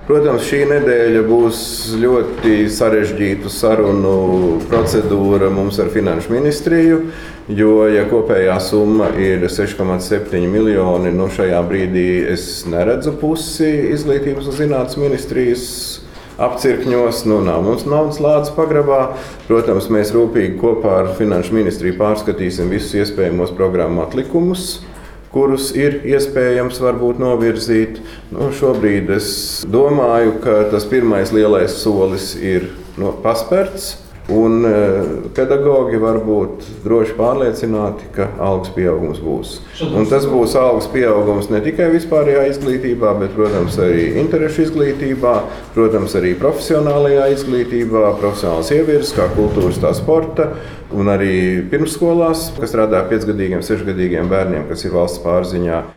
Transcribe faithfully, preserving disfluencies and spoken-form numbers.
Protams, šī nedēļa būs ļoti sarežģītu sarunu procedūra mums ar Finanšu ministriju, jo, ja kopējā summa ir seši komats septiņi miljoni, nu šajā brīdī es neredzu pusi Izglītības un zinātnes ministrijas apcirkņos, nu nav mums naudas lādes pagrabā. Protams, mēs rūpīgi kopā ar Finanšu ministriju pārskatīsim visus iespējamos programmu atlikumus, kurus ir iespējams varbūt novirzīt. Nu, šobrīd es domāju, ka tas pirmais lielais solis ir no, paspērts, un e, pedagogi var būt droši pārliecināti, ka algas pieaugums būs. Un tas būs algas pieaugums ne tikai vispārējā izglītībā, bet, protams, arī interešu izglītībā, protams, arī profesionālajā izglītībā, profesionālas ievirzes, kā kultūras, tā sporta, un arī pirmsskolās, kas strādā piecgadīgiem, sešgadīgiem bērniem, kas ir valsts pārziņā.